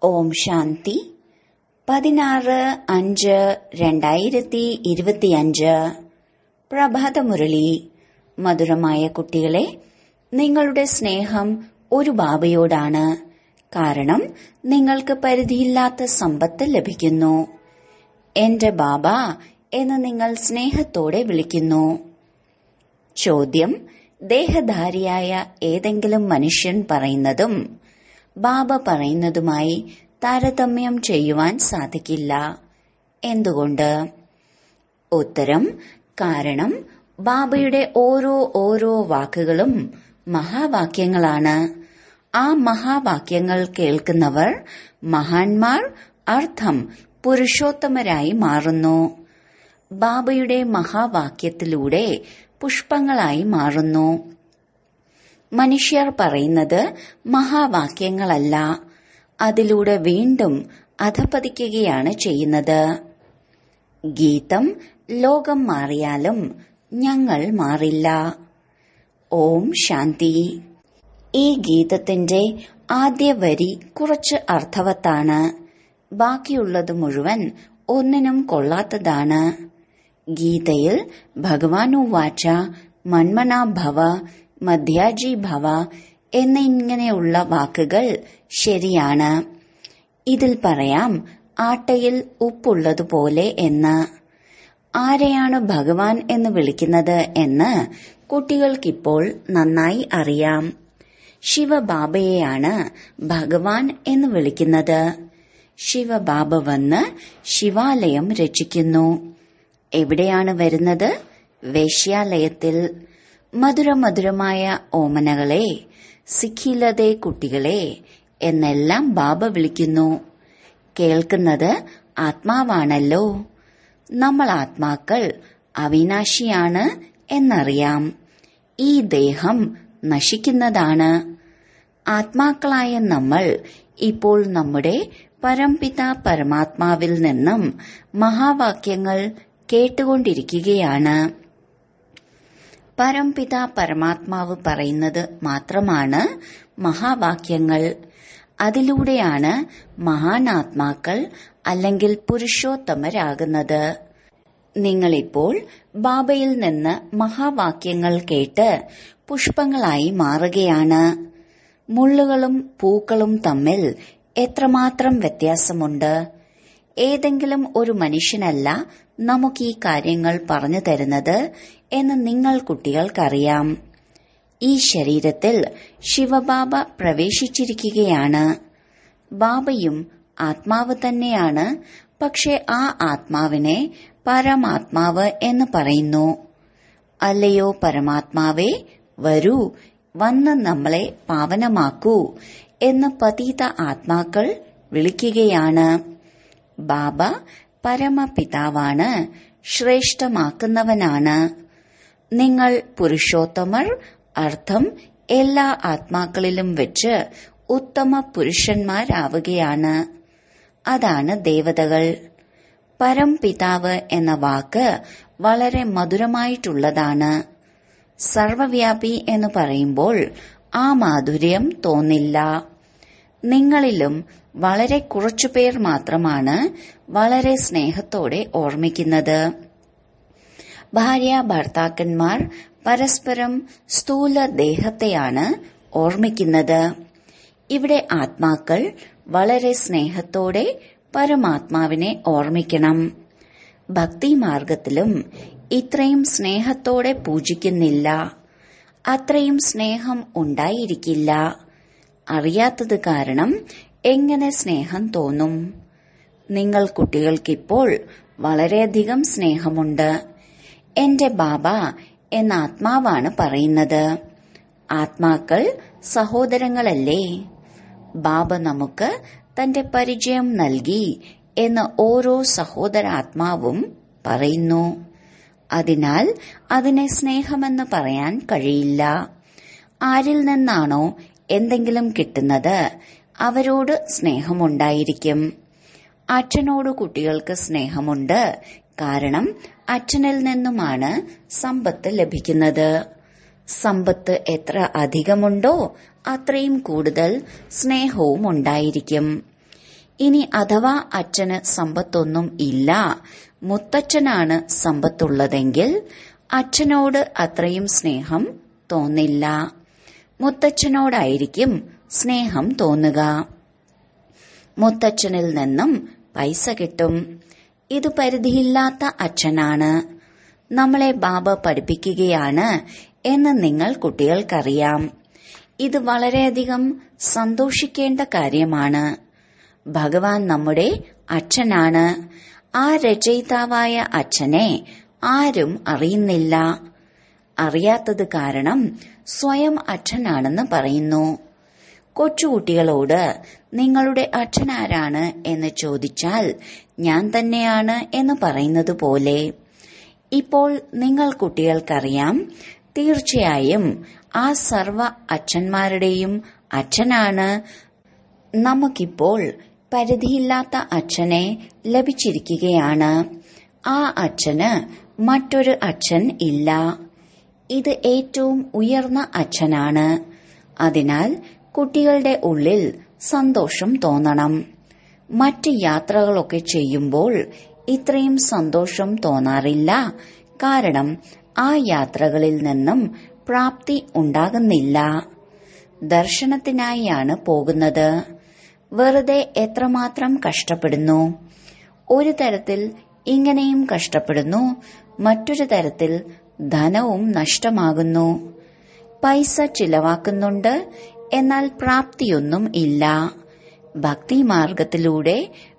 ഓം ശാന്തി 16-5-2025 പ്രഭാതമുരളി. മധുരമായ കുട്ടികളെ, നിങ്ങളുടെ സ്നേഹം ഒരു ബാബയോടാണ്. കാരണം നിങ്ങൾക്ക് പരിധിയില്ലാത്ത സമ്പത്ത് ലഭിക്കുന്നു. എന്റെ ബാബ എന്ന് നിങ്ങൾ സ്നേഹത്തോടെ വിളിക്കുന്നു. ചോദ്യം: ദേഹധാരിയായ ഏതെങ്കിലും മനുഷ്യൻ പറയുന്നതും ബാബ പറയുന്നതുമായി താരതമ്യം ചെയ്യുവാൻ സാധിക്കില്ല. എന്തുകൊണ്ട്? ഉത്തരം: കാരണം ബാബയുടെ ഓരോ വാക്കുകളും മഹാവാക്യങ്ങളാണ്. ആ മഹാവാക്യങ്ങൾ കേൾക്കുന്നവർ മഹാന്മാർ, അർത്ഥം പുരുഷോത്തമരായി മാറുന്നു. ബാബയുടെ മഹാവാക്യത്തിലൂടെ പുഷ്പങ്ങളായി മാറുന്നു. മനുഷ്യർ പറയുന്നത് മഹാവാക്യങ്ങളല്ല, അതിലൂടെ വീണ്ടും അധപതിക്കുകയാണ് ചെയ്യുന്നത്. ഗീതം: ലോകം മാറിയാലും ഞങ്ങൾ മാറില്ല. ഓം ശാന്തി. ഈ ഗീതത്തിന്റെ ആദ്യ വരി കുറച്ച് അർത്ഥവത്താണ്. ബാക്കിയുള്ളത് മുഴുവൻ ഒന്നിനും കൊള്ളാത്തതാണ്. ഗീതയിൽ ഭഗവാനുവാച മന്മനാ ഭവ മധ്യാജി ഭവ എന്നിങ്ങനെയുള്ള വാക്കുകൾ ശരിയാണ്. ഇതിൽ പറയാം ആട്ടയിൽ ഉപ്പുള്ളതുപോലെ എന്ന്. ആരെയാണ് ഭഗവാൻ എന്ന് വിളിക്കുന്നത് എന്ന് കുട്ടികൾക്കിപ്പോൾ നന്നായി അറിയാം. ശിവബാബയെയാണ് ഭഗവാൻ എന്ന് വിളിക്കുന്നത്. ശിവബാബ വന്ന് ശിവാലയം രചിക്കുന്നു. എവിടെയാണ് വരുന്നത്? വേശ്യാലയത്തിൽ. മധുരമധുരമായ ഓമനകളെ, സിഖിലതേ കുട്ടികളെ എന്നെല്ലാം ബാബ വിളിക്കുന്നു. കേൾക്കുന്നത് ആത്മാവാണല്ലോ. നമ്മൾ ആത്മാക്കൾ അവിനാശിയാണ് എന്നറിയാം. ഈ ദേഹം നശിക്കുന്നതാണ്. ആത്മാക്കളായ നമ്മൾ ഇപ്പോൾ നമ്മുടെ പരംപിത പരമാത്മാവിൽ നിന്നും മഹാവാക്യങ്ങൾ കേട്ടുകൊണ്ടിരിക്കുകയാണ്. പരംപിത പരമാത്മാവ് പറയുന്നത് മാത്രമാണ് മഹാവാക്യങ്ങൾ. അതിലൂടെയാണ് മഹാനാത്മാക്കൾ അല്ലെങ്കിൽ പുരുഷോത്തമരാകുന്നത്. നിങ്ങളിപ്പോൾ ബാബയിൽ നിന്ന് മഹാവാക്യങ്ങൾ കേട്ട് പുഷ്പങ്ങളായി മാറുകയാണ്. മുള്ളുകളും പൂക്കളും തമ്മിൽ എത്രമാത്രം വ്യത്യാസമുണ്ട്! ഏതെങ്കിലും ഒരു മനുഷ്യനല്ല നമുക്ക് ഈ കാര്യങ്ങൾ പറഞ്ഞു തരുന്നത് എന്ന് നിങ്ങൾ കുട്ടികൾക്കറിയാം. ഈ ശരീരത്തിൽ ശിവബാബ പ്രവേശിച്ചിരിക്കുകയാണ്. ബാബയും ആത്മാവ് തന്നെയാണ്. പക്ഷെ ആ ആത്മാവിനെ പരമാത്മാവ് എന്ന് പറയുന്നു. അല്ലയോ പരമാത്മാവേ, വരൂ, വന്ന് നമ്മളെ പാവനമാക്കൂ എന്ന് പതീത ആത്മാക്കൾ വിളിക്കുകയാണ്. ബാബ പരമപിതാവാണ്, ശ്രേഷ്ഠമാക്കുന്നവനാണ്. നിങ്ങൾ പുരുഷോത്തമർ, അർത്ഥം എല്ലാ ആത്മാക്കളിലും വെച്ച് ഉത്തമ പുരുഷന്മാരാവുകയാണ്. അതാണ് ദേവതകൾ. പരംപിതാവ് എന്ന വാക്ക് വളരെ മധുരമായിട്ടുള്ളതാണ്. സർവവ്യാപി എന്ന് പറയുമ്പോൾ ആ മാധുര്യം തോന്നില്ല. നിങ്ങളിലും വളരെ കുറച്ചുപേർ മാത്രമാണ് വളരെ സ്നേഹത്തോടെ ഓർമ്മിക്കുന്നത്. ഭാര്യ ഭർത്താക്കന്മാർ പരസ്പരം സ്ഥൂല ദേഹത്തെയാണ് ഓർമ്മിക്കുന്നത്. ഇവിടെ ആത്മാക്കൾ വളരെ സ്നേഹത്തോടെ പരമാത്മാവിനെ ഓർമ്മിക്കണം. ഭക്തിമാർഗത്തിലും ഇത്രയും സ്നേഹത്തോടെ പൂജിക്കുന്നില്ല. അത്രയും സ്നേഹം ഉണ്ടായിരിക്കില്ല. അറിയാത്തത് കാരണം എങ്ങനെ സ്നേഹം തോന്നും? നിങ്ങൾ കുട്ടികൾക്കിപ്പോൾ വളരെയധികം സ്നേഹമുണ്ട്. എന്റെ ബാബ എന്ന ആത്മാവാണ് പറയുന്നത്. ആത്മാക്കൾ സഹോദരങ്ങളല്ലേ? ബാബ നമുക്ക് തന്റെ പരിചയം നൽകി എന്ന് ഓരോ സഹോദരാത്മാവും പറയുന്നു. അതിനാൽ അതിനെ സ്നേഹമെന്ന് പറയാൻ കഴിയില്ല. ആരിൽ നിന്നാണോ എന്തെങ്കിലും കിട്ടുന്നത് അവരോട് സ്നേഹമുണ്ടായിരിക്കും. അച്ഛനോട് കുട്ടികൾക്ക് സ്നേഹമുണ്ട്. കാരണം അച്ഛനിൽ നിന്നുമാണ് സമ്പത്ത് ലഭിക്കുന്നത്. സമ്പത്ത് എത്ര അധികമുണ്ടോ അത്രയും കൂടുതൽ സ്നേഹവും ഉണ്ടായിരിക്കും. ഇനി അഥവാ അച്ഛന് സമ്പത്തൊന്നും ഇല്ല, മുത്തച്ഛനാണ് സമ്പത്തുള്ളതെങ്കിൽ അച്ഛനോട് അത്രയും സ്നേഹം തോന്നില്ല. മുത്തച്ഛനോടായിരിക്കും സ്നേഹം തോന്നുക. മുത്തച്ഛനിൽ നിന്നും പൈസ കിട്ടും. ഇത് പരിധിയില്ലാത്ത അച്ഛനാണ്. നമ്മളെ ബാബ പഠിപ്പിക്കുകയാണ് എന്ന് നിങ്ങൾ കുട്ടികൾക്കറിയാം. ഇത് വളരെയധികം സന്തോഷിക്കേണ്ട കാര്യമാണ്. ഭഗവാൻ നമ്മുടെ അച്ഛനാണ്. ആ രചയിതാവായ അച്ഛനെ ആരും അറിയുന്നില്ല. അറിയാത്തത് കാരണം സ്വയം അച്ഛനാണെന്ന് പറയുന്നു. കൊച്ചുകുട്ടികളോട് നിങ്ങളുടെ അച്ഛനാരാണ് എന്ന് ചോദിച്ചാൽ ഞാൻ തന്നെയാണ് എന്ന് പറയുന്നത് പോലെ ഇപ്പോൾ നിങ്ങൾ കുട്ടികൾക്കറിയാം, തീർച്ചയായും ആ സർവ അച്ഛന്മാരുടെയും അച്ഛനാണ്. നമുക്കിപ്പോൾ പരിധിയില്ലാത്ത അച്ഛനെ ലഭിച്ചിരിക്കുകയാണ്. ആ അച്ഛന് മറ്റൊരു അച്ഛൻ ഇല്ല. ഇത് ഏറ്റവും ഉയർന്ന അച്ഛനാണ്. അതിനാൽ കുട്ടികളുടെ ഉള്ളിൽ സന്തോഷം തോന്നണം. മറ്റ് യാത്രകളൊക്കെ ചെയ്യുമ്പോൾ ഇത്രയും സന്തോഷം തോന്നാറില്ല. കാരണം ആ യാത്രകളിൽ നിന്നും പ്രാപ്തി ഉണ്ടാകുന്നില്ല. ദർശനത്തിനായാണ് പോകുന്നത്. വെറുതെ എത്രമാത്രം കഷ്ടപ്പെടുന്നു. ഒരു തരത്തിൽ ഇങ്ങനെയും കഷ്ടപ്പെടുന്നു, മറ്റൊരു തരത്തിൽ ധനവും നഷ്ടമാകുന്നു. പൈസ ചിലവാക്കുന്നുണ്ട്, എന്നാൽ പ്രാപ്തിയൊന്നും ഇല്ല. ഭക്തിമാർഗത്തിലൂടെ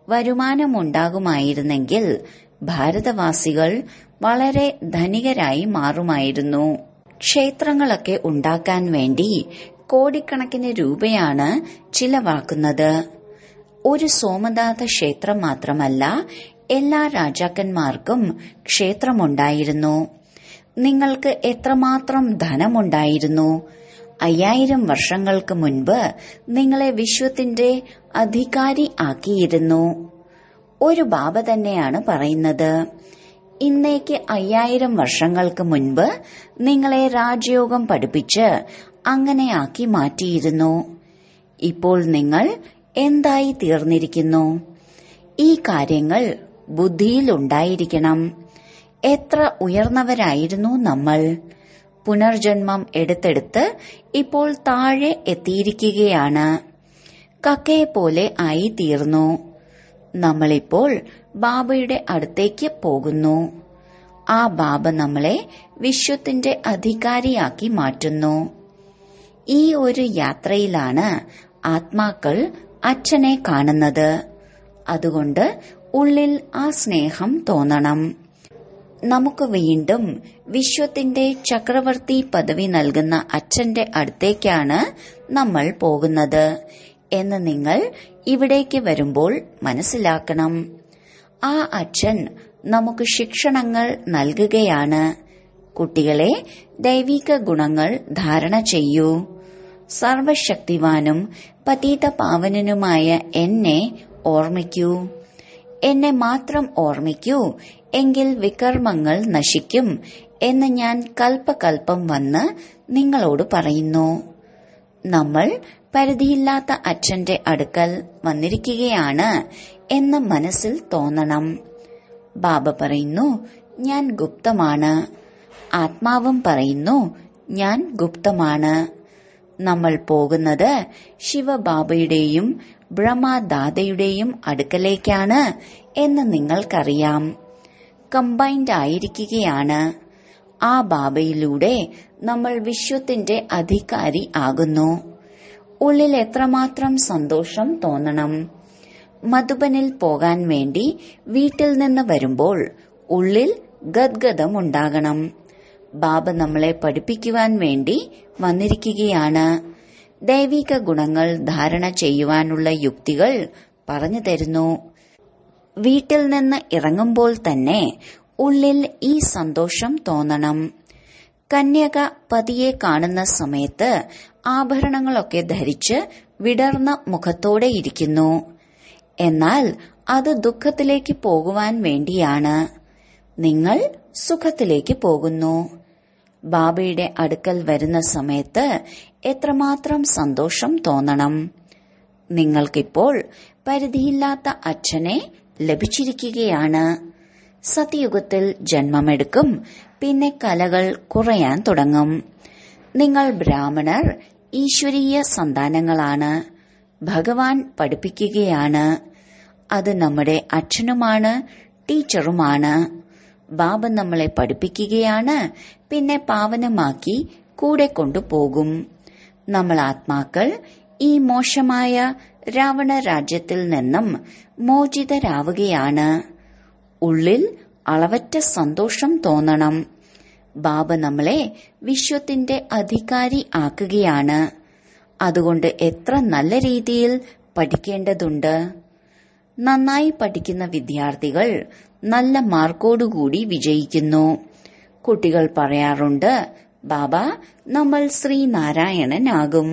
വരുമാനമുണ്ടാകുമായിരുന്നെങ്കിൽ ഭാരതവാസികൾ വളരെ ധനികരായി മാറുമായിരുന്നു. ക്ഷേത്രങ്ങളൊക്കെ ഉണ്ടാക്കാൻ വേണ്ടി കോടിക്കണക്കിന് രൂപയാണ് ചിലവാക്കുന്നത്. ഒരു സോമനാഥ ക്ഷേത്രം മാത്രമല്ല, എല്ലാ രാജാക്കന്മാർക്കും ക്ഷേത്രമുണ്ടായിരുന്നു. നിങ്ങൾക്ക് എത്രമാത്രം ധനമുണ്ടായിരുന്നു? 5000 വർഷങ്ങൾക്ക് മുൻപ് നിങ്ങളെ വിശ്വത്തിന്റെ അധികാരി ആക്കിയിരുന്നു. ഒരു ബാബ തന്നെയാണ് പറയുന്നത്. ഇന്നേക്ക് 5000 വർഷങ്ങൾക്ക് മുൻപ് നിങ്ങളെ രാജയോഗം പഠിപ്പിച്ച് അങ്ങനെയാക്കി മാറ്റിയിരുന്നു. ഇപ്പോൾ നിങ്ങൾ എന്തായി തീർന്നിരിക്കുന്നു? ഈ കാര്യങ്ങൾ ബുദ്ധിയിലുണ്ടായിരിക്കണം. എത്ര ഉയർന്നവരായിരുന്നു നമ്മൾ. പുനർജന്മം എടുത്തെടുത്ത് ഇപ്പോൾ താഴെ എത്തിയിരിക്കുകയാണ്. കക്കയെപ്പോലെ ആയി തീർന്നു. നമ്മളിപ്പോൾ ബാബയുടെ അടുത്തേക്ക് പോകുന്നു. ആ ബാബ നമ്മളെ വിശ്വത്തിന്റെ അധികാരിയാക്കി മാറ്റുന്നു. ഈ ഒരു യാത്രയിലാണ് ആത്മാക്കൾ അച്ഛനെ കാണുന്നത്. അതുകൊണ്ട് ഉള്ളിൽ ആ സ്നേഹം തോന്നണം. നമുക്ക് വീണ്ടും വിശ്വത്തിന്റെ ചക്രവർത്തി പദവി നൽകുന്ന അച്ഛന്റെ അടുത്തേക്കാണ് നമ്മൾ പോകുന്നത് എന്ന് നിങ്ങൾ ഇവിടേക്ക് വരുമ്പോൾ മനസ്സിലാക്കണം. ആ അച്ഛൻ നമുക്ക് ശിക്ഷണങ്ങൾ നൽകുകയാണ്. കുട്ടികളെ, ദൈവിക ഗുണങ്ങൾ ധാരണ ചെയ്യൂ. സർവശക്തിവാനും പതീത പാവനനുമായ എന്നെ ഓർമ്മിക്കൂ. എന്നെ മാത്രം ഓർമ്മിക്കൂ, എങ്കിൽ വികർമ്മങ്ങൾ നശിക്കും എന്ന് ഞാൻ കൽപ്പകൽപ്പം വന്ന് നിങ്ങളോട് പറയുന്നു. നമ്മൾ പരിധിയില്ലാത്ത അച്ഛന്റെ അടുക്കൽ വന്നിരിക്കുകയാണ് എന്ന് മനസ്സിൽ തോന്നണം. ബാബ പറയുന്നു, ഞാൻ ഗുപ്തമാണ്. ആത്മാവും പറയുന്നു, ഞാൻ ഗുപ്തമാണ്. നമ്മൾ പോകുന്നത് ശിവബാബയുടെയും ബ്രഹ്മദാതയുടെയും അടുക്കലേക്കാണ് എന്ന് നിങ്ങൾക്കറിയാം. കമ്പൈൻഡ് ആയിരിക്കുകയാണ്. ആ ബാബയിലൂടെ നമ്മൾ വിശ്വത്തിന്റെ അധികാരി ആകുന്നു. ഉള്ളിൽ എത്രമാത്രം സന്തോഷം തോന്നണം. മധുബനിൽ പോകാൻ വേണ്ടി വീട്ടിൽ നിന്ന് വരുമ്പോൾ ഉള്ളിൽ ഗദ്ഗതമുണ്ടാകണം. ബാബ നമ്മളെ പഠിപ്പിക്കുവാൻ വേണ്ടി വന്നിരിക്കുകയാണ്. ദൈവിക ഗുണങ്ങൾ ധാരണ ചെയ്യുവാനുള്ള യുക്തികൾ പറഞ്ഞു തരുന്നു. വീട്ടിൽ നിന്ന് ഇറങ്ങുമ്പോൾ തന്നെ ഉള്ളിൽ ഈ സന്തോഷം തോന്നണം. കന്യക പതിയെ കാണുന്ന സമയത്ത് ആഭരണങ്ങളൊക്കെ ധരിച്ച് വിടർന്ന മുഖത്തോടെ ഇരിക്കുന്നു. എന്നാൽ അത് ദുഃഖത്തിലേക്ക് പോകുവാൻ വേണ്ടിയാണ്. നിങ്ങൾ സുഖത്തിലേക്ക് പോകുന്നു. ബാബയുടെ അടുക്കൽ വരുന്ന സമയത്ത് എത്രമാത്രം സന്തോഷം തോന്നണം. നിങ്ങൾക്കിപ്പോൾ പരിധിയില്ലാത്ത അച്ഛനെ ലഭിച്ചിരിക്കുകയാണ്. സത്യയുഗത്തിൽ ജന്മമെടുക്കും, പിന്നെ കലകൾ കുറയാൻ തുടങ്ങും. നിങ്ങൾ ബ്രാഹ്മണർ ഈശ്വരീയ സന്താനങ്ങളാണ്. ഭഗവാൻ പഠിപ്പിക്കുകയാണ്. അത് നമ്മുടെ അച്ഛനുമാണ്, ടീച്ചറുമാണ്. ബാബ നമ്മളെ പഠിപ്പിക്കുകയാണ്, പിന്നെ പാവനമാക്കി കൂടെ കൊണ്ടുപോകും. നമ്മൾ ആത്മാക്കൾ ഈ മോശമായ രാവണ രാജ്യത്തിൽ നിന്നും മോചിതരാവുകയാണ്. ഉള്ളിൽ അളവറ്റ സന്തോഷം തോന്നണം. ബാബ നമ്മളെ വിശ്വത്തിന്റെ അധികാരി ആക്കുകയാണ്. അതുകൊണ്ട് എത്ര നല്ല രീതിയിൽ പഠിക്കേണ്ടതുണ്ട്. നന്നായി പഠിക്കുന്ന വിദ്യാർത്ഥികൾ നല്ല മാർക്കോടുകൂടി വിജയിക്കുന്നു. കുട്ടികൾ പറയാറുണ്ട്, ബാബ, നമ്മൾ ശ്രീനാരായണനാകും.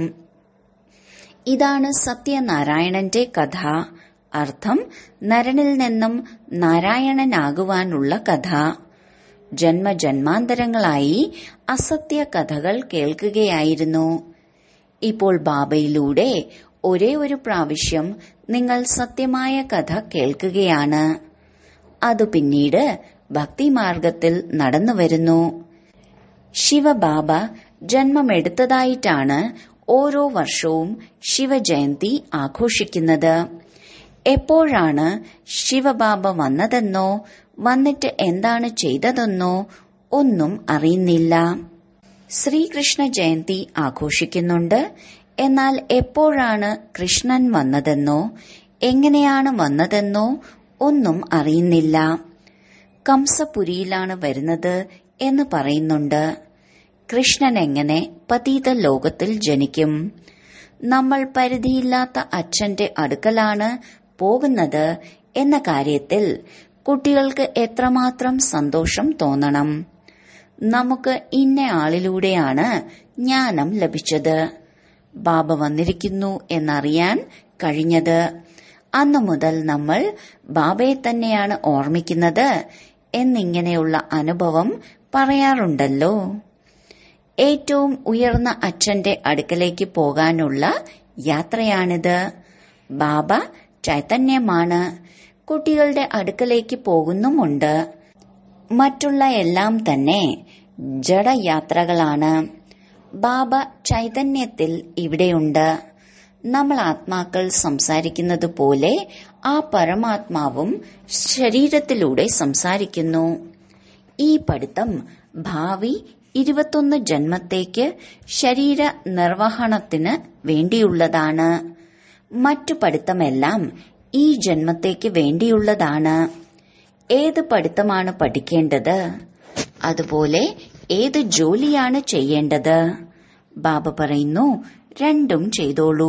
ഇതാണ് സത്യനാരായണന്റെ കഥ. അർത്ഥം, നരനിൽ നിന്നും നാരായണനാകുവാനുള്ള കഥ. ജന്മജന്മാന്തരങ്ങളായി അസത്യ കഥകൾ കേൾക്കുകയായിരുന്നു. ഇപ്പോൾ ബാബയിലൂടെ ഒരേ ഒരു പ്രാവശ്യം നിങ്ങൾ സത്യമായ കഥ കേൾക്കുകയാണ്. അത് പിന്നീട് ഭക്തിമാർഗത്തിൽ നടന്നുവരുന്നു. ശിവബാബ ജന്മമെടുത്തതായിട്ടാണ് ഓരോ വർഷവും ശിവജയന്തി ആഘോഷിക്കുന്നത്. എപ്പോഴാണ് ശിവബാബ വന്നതെന്നോ വന്നിട്ട് എന്താണ് ചെയ്തതെന്നോ ഒന്നും അറിയുന്നില്ല. ശ്രീകൃഷ്ണ ജയന്തി ആഘോഷിക്കുന്നുണ്ട്. എന്നാൽ എപ്പോഴാണ് കൃഷ്ണൻ വന്നതെന്നോ എങ്ങനെയാണ് വന്നതെന്നോ ഒന്നും അറിയുന്നില്ല. കംസപുരിയിലാണ് വരുന്നത് എന്ന് പറയുന്നുണ്ട്. കൃഷ്ണൻ എങ്ങനെ പതീത ലോകത്തിൽ ജനിക്കും? നമ്മൾ പരിധിയില്ലാത്ത അച്ഛന്റെ അടുക്കലാണ് പോകുന്നത് എന്ന കാര്യത്തിൽ കുട്ടികൾക്ക് എത്രമാത്രം സന്തോഷം തോന്നണം. നമുക്ക് ഇന്ന ആളിലൂടെയാണ് ജ്ഞാനം ലഭിച്ചത്, ബാബ വന്നിരിക്കുന്നു എന്നറിയാൻ കഴിഞ്ഞത്. അന്നു മുതൽ നമ്മൾ ബാബയെ തന്നെയാണ് ഓർമ്മിക്കുന്നത് എന്നിങ്ങനെയുള്ള അനുഭവം പറയാറുണ്ടല്ലോ. ഏറ്റവും ഉയർന്ന അച്ഛന്റെ അടുക്കലേക്ക് പോകാനുള്ള യാത്രയാണിത്. ബാബ ചൈതന്യമാണ്. കുട്ടികളുടെ അടുക്കലേക്ക് പോകുന്നുമുണ്ട്. മറ്റുള്ള എല്ലാം തന്നെ ജഡയാത്രകളാണ്. ബാബ ചൈതന്യത്തിൽ ഇവിടെയുണ്ട്. നമ്മൾ ആത്മാക്കൾ സംസാരിക്കുന്നത് പോലെ ആ പരമാത്മാവും ശരീരത്തിലൂടെ സംസാരിക്കുന്നു. ഈ പഠിത്തം ഭാവി 21 ജന്മത്തേക്ക് ശരീര നിർവഹണത്തിന് വേണ്ടിയുള്ളതാണ്. മറ്റു പഠിത്തമെല്ലാം ഈ ജന്മത്തേക്ക് വേണ്ടിയുള്ളതാണ്. ഏത് പഠിത്തമാണ് പഠിക്കേണ്ടത്, അതുപോലെ ഏത് ജോലിയാണ് ചെയ്യേണ്ടത്? ബാബ പറയുന്നു, രണ്ടും ചെയ്തോളൂ.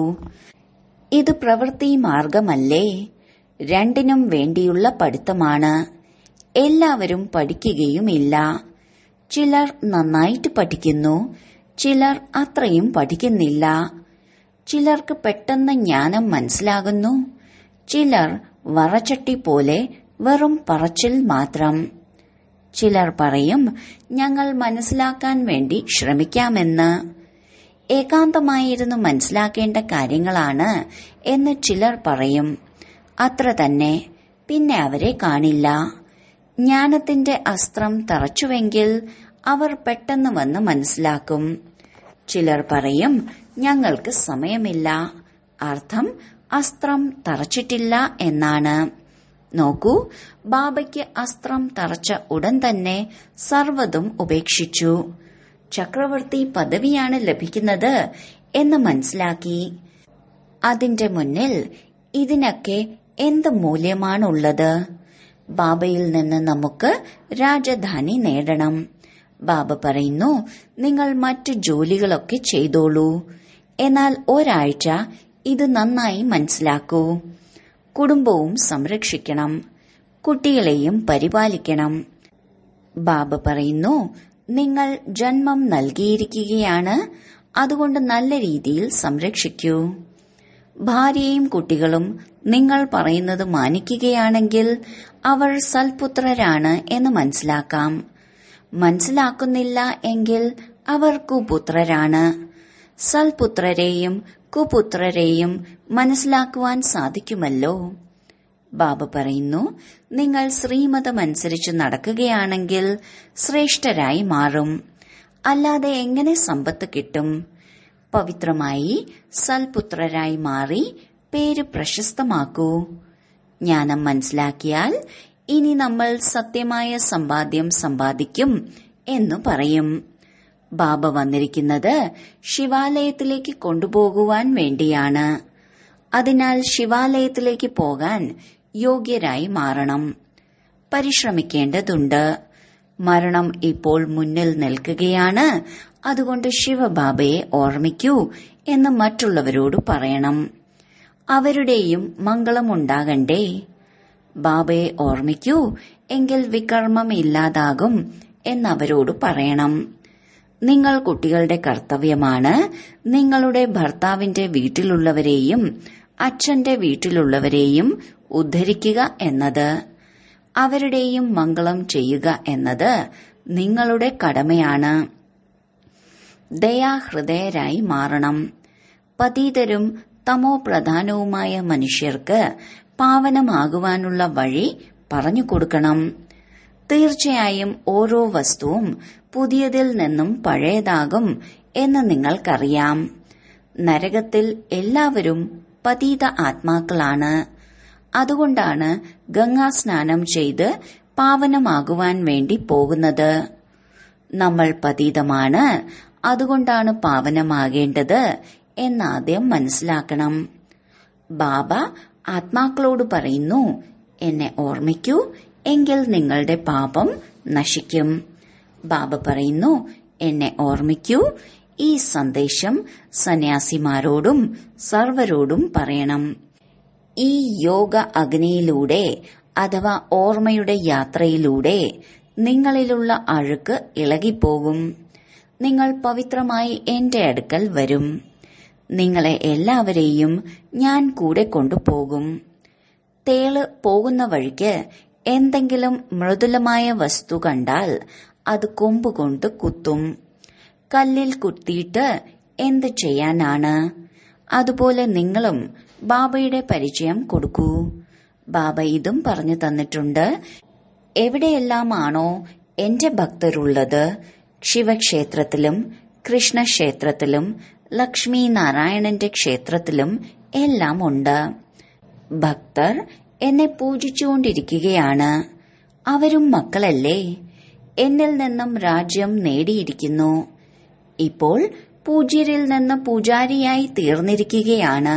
ഇത് പ്രവൃത്തി മാർഗമല്ലേ? രണ്ടിനും വേണ്ടിയുള്ള പഠിത്തമാണ്. എല്ലാവരും പഠിക്കുകയുമില്ല. ചിലർ നന്നായിട്ട് പഠിക്കുന്നു, ചിലർ അത്രയും പഠിക്കുന്നില്ല. ചിലർക്ക് പെട്ടെന്ന് ജ്ഞാനം മനസ്സിലാകുന്നു, ചിലർ വറചട്ടി പോലെ വെറും പറച്ചിൽ മാത്രം. ചിലർ പറയും, ഞങ്ങൾ മനസ്സിലാക്കാൻ വേണ്ടി ശ്രമിക്കാമെന്ന്. ഏകാന്തമായിരുന്നു മനസ്സിലാക്കേണ്ട കാര്യങ്ങളാണ് എന്ന് ചിലർ പറയും. അത്ര തന്നെ. പിന്നെ അവരെ കാണില്ല. ജ്ഞാനത്തിന്റെ അസ്ത്രം തറച്ചുവെങ്കിൽ അവർ പെട്ടെന്ന് വന്ന് മനസ്സിലാക്കും. ചിലർ പറയും, ഞങ്ങൾക്ക് സമയമില്ല. അർത്ഥം, അസ്ത്രം തറച്ചിട്ടില്ല എന്നാണ്. നോക്കൂ, ബാബയ്ക്ക് അസ്ത്രം തറച്ച ഉടൻ തന്നെ സർവ്വതും ഉപേക്ഷിച്ചു. ചക്രവർത്തി പദവിയാണ് ലഭിക്കുന്നത് എന്ന് മനസ്സിലാക്കി. അതിന്റെ മുന്നിൽ ഇതിനൊക്കെ എന്ത് മൂല്യമാണുള്ളത്? ബാബയിൽ നിന്ന് നമുക്ക് രാജധാനി നേടണം. ബാബ പറയുന്നു, നിങ്ങൾ മറ്റു ജോലികളൊക്കെ ചെയ്തോളൂ. എന്നാൽ ഒരാഴ്ച ഇത് നന്നായി മനസ്സിലാക്കൂ. കുടുംബവും സംരക്ഷിക്കണം, കുട്ടികളെയും പരിപാലിക്കണം. ബാബ പറയുന്നു, നിങ്ങൾ ജന്മം നൽകിയിരിക്കുകയാണ്, അതുകൊണ്ട് നല്ല രീതിയിൽ സംരക്ഷിക്കൂ. ഭാര്യയും കുട്ടികളും നിങ്ങൾ പറയുന്നത് മാനിക്കുകയാണെങ്കിൽ അവർ സൽപുത്രരാണ് എന്ന് മനസ്സിലാക്കാം. മനസ്സിലാക്കുന്നില്ല എങ്കിൽ അവർ കുപുത്രരാണ്. സൽപുത്രരെയും കുപുത്രരെയും മനസ്സിലാക്കുവാൻ സാധിക്കുമല്ലോ. ബാബ പറയുന്നു, നിങ്ങൾ ശ്രീമതമനുസരിച്ച് നടക്കുകയാണെങ്കിൽ ശ്രേഷ്ഠരായി മാറും. അല്ലാതെ എങ്ങനെ സമ്പത്ത് കിട്ടും? പവിത്രമായി സൽപുത്രരായി മാറി പേര് പ്രശസ്തമാക്കൂ. ജ്ഞാനം മനസ്സിലാക്കിയാൽ ഇനി നമ്മൾ സത്യമായ സമ്പാദ്യം സമ്പാദിക്കും എന്നു പറയും. ബാബ വന്നിരിക്കുന്നത് ശിവാലയത്തിലേക്ക് കൊണ്ടുപോകുവാൻ വേണ്ടിയാണ്. അതിനാൽ ശിവാലയത്തിലേക്ക് പോകാൻ യോഗ്യരായി മാറണം. പരിശ്രമിക്കേണ്ടതുണ്ട്. മരണം ഇപ്പോൾ മുന്നിൽ നിൽക്കുകയാണ്. അതുകൊണ്ട് ശിവബാബയെ ഓർമ്മിക്കൂ എന്ന് മറ്റുള്ളവരോട് പറയണം. അവരുടെയും മംഗളമുണ്ടാകണ്ടേ. ബാബയെ ഓർമ്മിക്കൂ, എങ്കിൽ വികർമ്മം ഇല്ലാതാകും എന്നവരോട് പറയണം. നിങ്ങൾ കുട്ടികളുടെ കർത്തവ്യമാണ് നിങ്ങളുടെ ഭർത്താവിന്റെ വീട്ടിലുള്ളവരെയും അച്ഛന്റെ വീട്ടിലുള്ളവരെയും ഉദ്ധരിക്കുക എന്നത്. അവരുടെയും മംഗളം ചെയ്യുക എന്നത് നിങ്ങളുടെ കടമയാണ്. ദയാഹൃദയരായി മാറണം. പതീതരും തമോ പ്രധാനവുമായ മനുഷ്യർക്ക് പാവനമാകുവാനുള്ള വഴി പറഞ്ഞു കൊടുക്കണം. തീർച്ചയായും ഓരോ വസ്തുവും പുതിയതിൽ നിന്നും പഴയതാകും എന്ന് നിങ്ങൾക്കറിയാം. നരകത്തിൽ എല്ലാവരും പതീത ആത്മാക്കളാണ്. അതുകൊണ്ടാണ് ഗംഗാസ്നാനം ചെയ്ത് പാവനമാകുവാൻ വേണ്ടി പോകുന്നത്. നമ്മൾ പതീതമാണ്, അതുകൊണ്ടാണ് പാവനമാകേണ്ടത് എന്നാദ്യം മനസ്സിലാക്കണം. ബാബ ആത്മാക്കളോട് പറയുന്നു, എന്നെ ഓർമ്മിക്കൂ, എങ്കിൽ നിങ്ങളുടെ പാപം നശിക്കും. ബാബ പറയുന്നു, എന്നെ ഓർമ്മിക്കൂ. ഈ സന്ദേശം സന്യാസിമാരോടും സർവരോടും പറയണം. ഈ യോഗ അഗ്നിയിലൂടെ അഥവാ ഓർമ്മയുടെ യാത്രയിലൂടെ നിങ്ങളിലുള്ള അഴുക്ക് ഇളകിപ്പോകും. നിങ്ങൾ പവിത്രമായി എന്റെ അടുക്കൽ വരും. നിങ്ങളെ എല്ലാവരെയും ഞാൻ കൂടെ കൊണ്ടുപോകും. തേള് പോകുന്ന വഴിക്ക് എന്തെങ്കിലും മൃദുലമായ വസ്തു കണ്ടാൽ അത് കൊമ്പുകൊണ്ട് കുത്തും. കല്ലിൽ കുത്തിയിട്ട് എന്ത് ചെയ്യാനാണ്? അതുപോലെ നിങ്ങളും ബാബയുടെ പരിചയം കൊടുക്കൂ. ബാബ ഇതും പറഞ്ഞു തന്നിട്ടുണ്ട്. എവിടെയെല്ലാമാണോ എന്റെ ഭക്തരുള്ളത്, ശിവക്ഷേത്രത്തിലും കൃഷ്ണക്ഷേത്രത്തിലും ലക്ഷ്മി നാരായണന്റെ ക്ഷേത്രത്തിലും എല്ലാം ഉണ്ട്. ഭക്തർ എന്നെ പൂജിച്ചുകൊണ്ടിരിക്കുകയാണ്. അവരും മക്കളല്ലേ? എന്നിൽ നിന്നും രാജ്യം നേടിയിരിക്കുന്നു. ഇപ്പോൾ പൂജ്യരിൽ നിന്ന് പൂജാരിയായി തീർന്നിരിക്കുകയാണ്.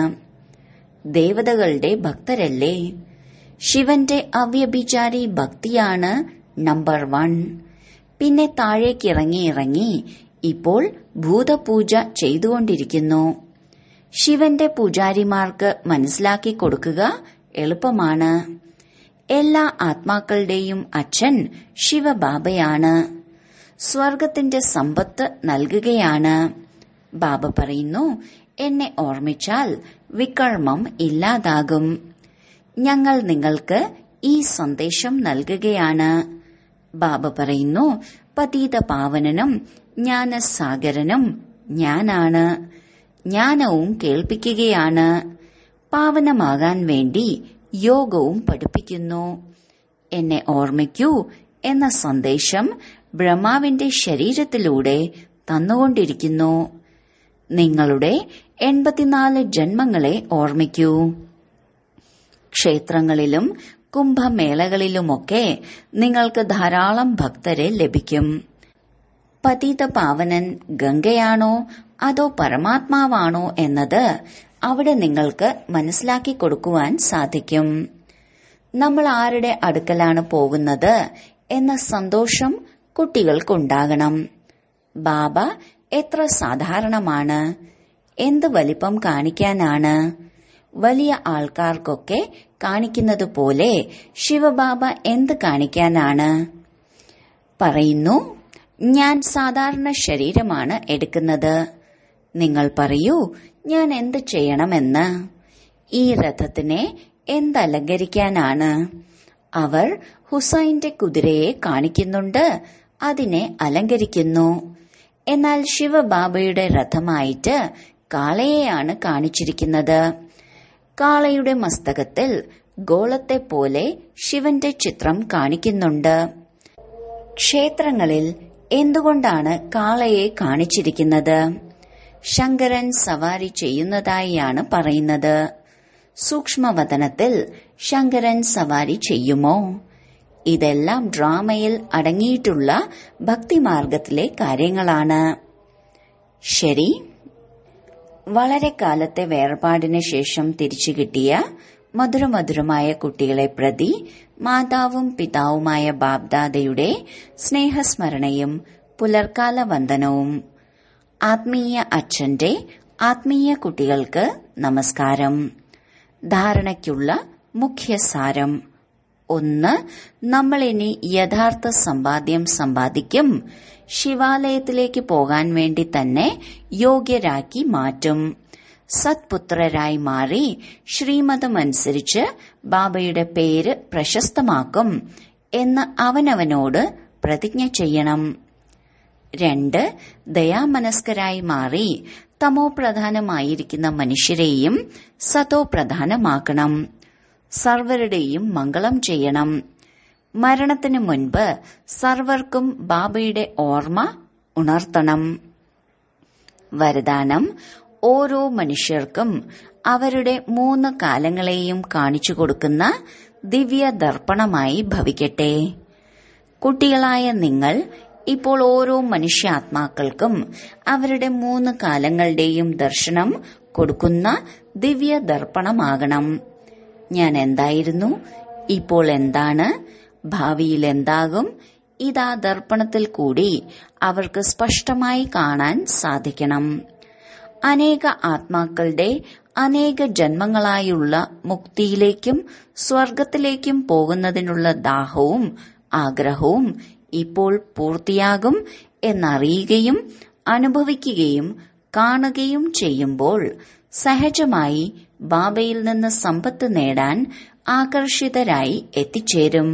ദേവതകളുടെ ഭക്തരല്ലേ? ശിവന്റെ അവ്യഭിചാരി ഭക്തിയാണ് നമ്പർ 1. പിന്നെ താഴേക്കിറങ്ങി ഇപ്പോൾ ഭൂതപൂജ ചെയ്തുകൊണ്ടിരിക്കുന്നു. ശിവന്റെ പൂജാരിമാർക്ക് മനസ്സിലാക്കി കൊടുക്കുക എളുപ്പമാണ്. എല്ലാ ആത്മാക്കളുടെയും അച്ഛൻ ശിവബാബയാണ്. സ്വർഗത്തിന്റെ സമ്പത്ത് നൽകുകയാണ്. ബാബ പറയുന്നു, എന്നെ ഓർമ്മിച്ചാൽ വികർമ്മം ഇല്ലാതാകും. ഞങ്ങൾ നിങ്ങൾക്ക് ഈ സന്ദേശം നൽകുകയാണ്. ബാബ പറയുന്നു, പതീത പാവനനും ജ്ഞാനസാഗരനും ഞാനാണ്. ജ്ഞാനവും കേൾപ്പിക്കുകയാണ്. പാവനമാകാൻ വേണ്ടി യോഗവും പഠിപ്പിക്കുന്നു. എന്നെ ഓർമ്മിക്കൂ എന്ന സന്ദേശം ബ്രഹ്മാവിന്റെ ശരീരത്തിലൂടെ തന്നുകൊണ്ടിരിക്കുന്നു. നിങ്ങളുടെ 84 ജന്മങ്ങളെ ഓർമ്മിക്കൂ. ക്ഷേത്രങ്ങളിലും കുംഭമേളകളിലുമൊക്കെ നിങ്ങൾക്ക് ധാരാളം ഭക്തരെ ലഭിക്കും. പതിത പാവനൻ ഗംഗയാണോ അതോ പരമാത്മാവാണോ എന്നത് അവിടെ നിങ്ങൾക്ക് മനസ്സിലാക്കി കൊടുക്കുവാൻ സാധിക്കും. നമ്മൾ ആരുടെ അടുക്കലാണ് പോകുന്നത് എന്ന സന്തോഷം കുട്ടികൾക്കുണ്ടാകണം. ബാബ എത്ര സാധാരണമാണ്, എന്ത് വലിപ്പം കാണിക്കാനാണ്. വലിയ ആൾക്കാർക്കൊക്കെ കാണിക്കുന്നത് പോലെ ശിവബാബ എന്ത് കാണിക്കാനാണ്? പറയുന്നു, ഞാൻ സാധാരണ ശരീരമാണ് എടുക്കുന്നത്. നിങ്ങൾ പറയൂ, ഞാൻ എന്ത് ചെയ്യണമെന്ന്. ഈ രഥത്തിനെ എന്തലങ്കരിക്കാനാണ്? അവർ ഹുസൈന്റെ കുതിരയെ കാണിക്കുന്നുണ്ട്, അതിനെ അലങ്കരിക്കുന്നു. എന്നാൽ ശിവബാബയുടെ രഥമായിട്ട് കാളയെയാണ് കാണിച്ചിരിക്കുന്നത്. കാളയുടെ മസ്തകത്തിൽ ഗോളത്തെ പോലെ ശിവന്റെ ചിത്രം കാണിക്കുന്നുണ്ട്. ക്ഷേത്രങ്ങളിൽ എന്തുകൊണ്ടാണ് കാളയെ കാണിച്ചിരിക്കുന്നത്? ശങ്കരൻ സവാരി ചെയ്യുന്നതായാണ് പറയുന്നത്. സൂക്ഷ്മവതനത്തിൽ ശങ്കരൻ സവാരി ചെയ്യുമോ? ഇതെല്ലാം ഡ്രാമയിൽ അടങ്ങിയിട്ടുള്ള ഭക്തിമാർഗത്തിലെ കാര്യങ്ങളാണ്. ശരി. വളരെ കാലത്തെ വേർപാടിന് ശേഷം തിരിച്ചു കിട്ടിയ മധുരമധുരമായ കുട്ടികളെ പ്രതി മാതാവും പിതാവുമായ ബാബ്ദാദയുടെ സ്നേഹസ്മരണയും പുലർക്കാല വന്ദനവും. ആത്മീയ അച്ഛന്റെ ആത്മീയ കുട്ടികൾക്ക് നമസ്കാരം. ധാരണയ്ക്കുള്ള മുഖ്യസാരം: 1. നമ്മൾ ഇനി യഥാർത്ഥ സമ്പാദ്യം സമ്പാദിക്കും. ശിവാലയത്തിലേക്ക് പോകാൻ വേണ്ടി തന്നെ യോഗ്യരാക്കി മാറ്റും. സത്പുത്രരായി മാറി ശ്രീമതമനുസരിച്ച് ബാബയുടെ പേര് പ്രശസ്തമാക്കും എന്ന് അവനവനോട് പ്രതിജ്ഞ ചെയ്യണം. 2. ദയാമനസ്കരായി മാറി തമോ പ്രധാനമായിരിക്കുന്ന മനുഷ്യരെയും സതോ പ്രധാനമാക്കണം. സർവരുടെയും മംഗളം ചെയ്യണം. മരണത്തിന് മുൻപ് സർവർക്കും ബാബയുടെ ഓർമ്മ ഉണർത്തണം. വരദാനം: ഓരോ മനുഷ്യർക്കും അവരുടെ 3 കാലങ്ങളെയും കാണിച്ചു കൊടുക്കുന്ന ദിവ്യ ദർപ്പണമായി ഭവിക്കട്ടെ. കുട്ടികളായ നിങ്ങൾ ഇപ്പോൾ ഓരോ മനുഷ്യാത്മാക്കൾക്കും അവരുടെ 3 കാലങ്ങളുടെയും ദർശനം കൊടുക്കുന്ന ദിവ്യ ദർപ്പണമാകണം. ഞാൻ എന്തായിരുന്നു, ഇപ്പോൾ എന്താണ്, ഭാവിയിൽ എന്താകും, ഇതാ ദർപ്പണത്തിൽ കൂടി അവർക്ക് സ്പഷ്ടമായി കാണാൻ സാധിക്കണം. അനേക ആത്മാക്കളുടെ അനേക ജന്മങ്ങളായുള്ള മുക്തിയിലേക്കും സ്വർഗത്തിലേക്കും പോകുന്നതിനുള്ള ദാഹവും ആഗ്രഹവും ഇപ്പോൾ പൂർത്തിയാകും എന്നറിയുകയും അനുഭവിക്കുകയും കാണുകയും ചെയ്യുമ്പോൾ സഹജമായി ബാബയിൽ നിന്ന് സമ്പത്ത് നേടാൻ ആകർഷിതരായി എത്തിച്ചേരും.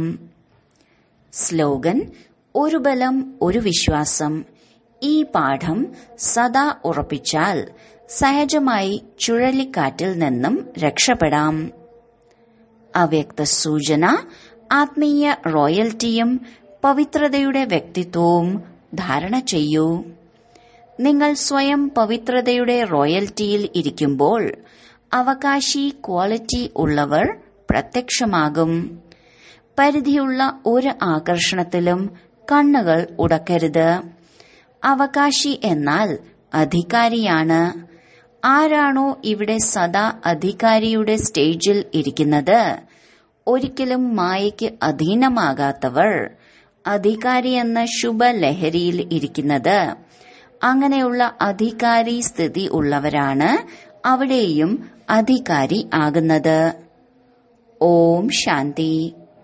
സ്ലോഗൻ: ഒരു ബലം, ഒരു വിശ്വാസം. ഈ പാഠം സദാ ഉറപ്പിച്ചാൽ സഹജമായി ചുഴലിക്കാറ്റിൽ നിന്നും രക്ഷപ്പെടാം. അവ്യക്ത സൂചന: ആത്മീയ റോയൽറ്റിയും പവിത്രതയുടെ വ്യക്തിത്വവും ധാരണ ചെയ്യൂ. നിങ്ങൾ സ്വയം പവിത്രതയുടെ റോയൽറ്റിയിൽ ഇരിക്കുമ്പോൾ അവകാശി ക്വാളിറ്റി ഉള്ളവർ പ്രത്യക്ഷമാകും. പരിധിയുള്ള ഒരു ആകർഷണത്തിലും കണ്ണുകൾ ഉടക്കരുത്. അവകാശി എന്നാൽ അധികാരിയാണ്. ആരാണോ ഇവിടെ സദാ അധികാരിയുടെ സ്റ്റേജിൽ ഇരിക്കുന്നത്, ഒരിക്കലും മായയ്ക്ക് അധീനമാകാത്തവർ, അധികാരി എന്ന ശുഭലഹരിയിൽ ഇരിക്കുന്നത്, അങ്ങനെയുള്ള അധികാരി സ്ഥിതി ഉള്ളവരാണ് അവിടെയും അധികാരി ആകുന്നത്. ഓം ശാന്തി.